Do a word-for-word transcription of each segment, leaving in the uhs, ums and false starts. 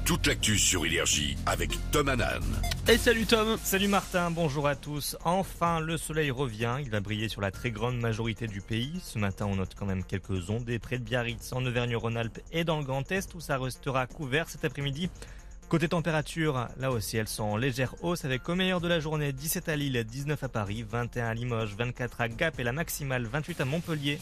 toute l'actu sur Énergie avec Tom Hanan. Et salut Tom. Salut Martin, bonjour à tous. Enfin, le soleil revient, il va briller sur la très grande majorité du pays. Ce matin, on note quand même quelques ondées près de Biarritz, en Auvergne-Rhône-Alpes et dans le Grand Est où ça restera couvert cet après-midi. Côté température, là aussi, elles sont en légère hausse avec au meilleur de la journée dix-sept à Lille, dix-neuf à Paris, vingt et un à Limoges, vingt-quatre à Gap et la maximale vingt-huit à Montpellier.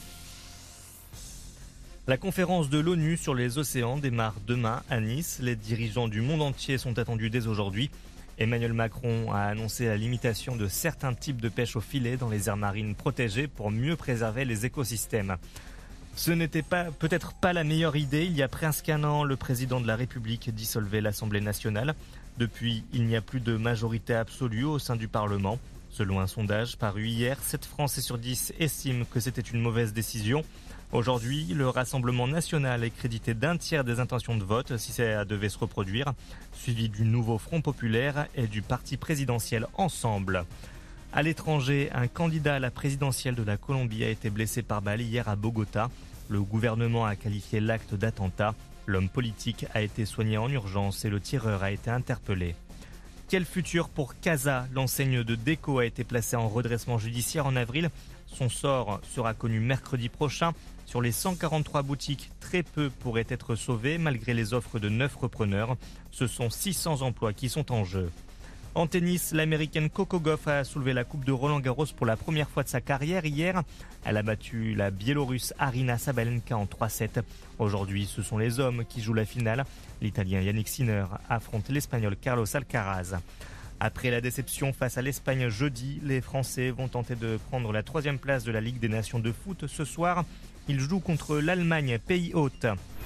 La conférence de l'ONU sur les océans démarre demain à Nice. Les dirigeants du monde entier sont attendus dès aujourd'hui. Emmanuel Macron a annoncé la limitation de certains types de pêche au filet dans les aires marines protégées pour mieux préserver les écosystèmes. Ce n'était pas, peut-être pas la meilleure idée. Il y a presque un an, le président de la République dissolvait l'Assemblée nationale. Depuis, il n'y a plus de majorité absolue au sein du Parlement. Selon un sondage paru hier, sept Français sur dix estiment que c'était une mauvaise décision. Aujourd'hui, le Rassemblement national est crédité d'un tiers des intentions de vote si ça devait se reproduire, suivi du nouveau Front populaire et du parti présidentiel Ensemble. À l'étranger, un candidat à la présidentielle de la Colombie a été blessé par balle hier à Bogota. Le gouvernement a qualifié l'acte d'attentat. L'homme politique a été soigné en urgence et le tireur a été interpellé. Quel futur pour Casa? L'enseigne de déco a été placée en redressement judiciaire en avril. Son sort sera connu mercredi prochain. Sur les cent quarante-trois boutiques, très peu pourraient être sauvés malgré les offres de neuf repreneurs. Ce sont six cents emplois qui sont en jeu. En tennis, l'américaine Coco Gauff a soulevé la coupe de Roland-Garros pour la première fois de sa carrière hier. Elle a battu la biélorusse Aryna Sabalenka en trois sept. Aujourd'hui, ce sont les hommes qui jouent la finale. L'italien Yannick Sinner affronte l'espagnol Carlos Alcaraz. Après la déception face à l'Espagne jeudi, les Français vont tenter de prendre la troisième place de la Ligue des Nations de foot ce soir. Ils jouent contre l'Allemagne, pays hôte.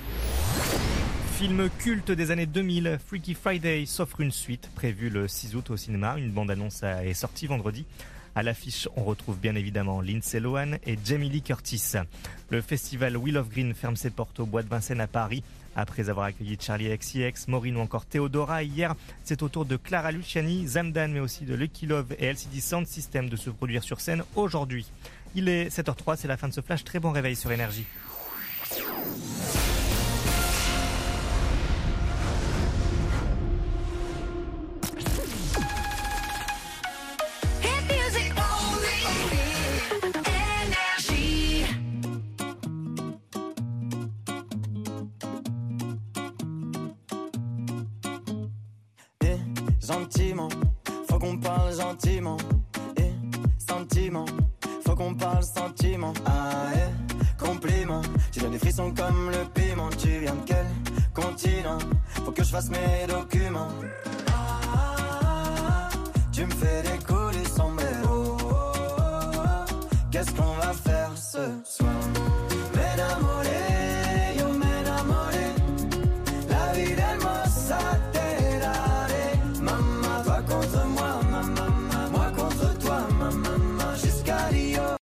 Film culte des années deux mille, Freaky Friday s'offre une suite prévue le six août au cinéma. Une bande-annonce est sortie vendredi. À l'affiche, on retrouve bien évidemment Lindsay Lohan et Jamie Lee Curtis. Le festival Wheel of Green ferme ses portes au Bois de Vincennes à Paris. Après avoir accueilli Charlie X C X, Maureen ou encore Theodora hier, c'est au tour de Clara Luciani, Zamdan mais aussi de Lucky Love et L C D Sound System de se produire sur scène aujourd'hui. Il est sept heures zéro trois, c'est la fin de ce flash. Très bon réveil sur Énergie. Gentiment, faut qu'on parle gentiment. Et sentiment, faut qu'on parle sentiment. Ah et compliment, tu donnes des frissons comme le piment. Tu viens de quel continent? Faut que je fasse mes documents. Ah, tu me fais décoller sombrero. Qu'est-ce qu'on va faire ce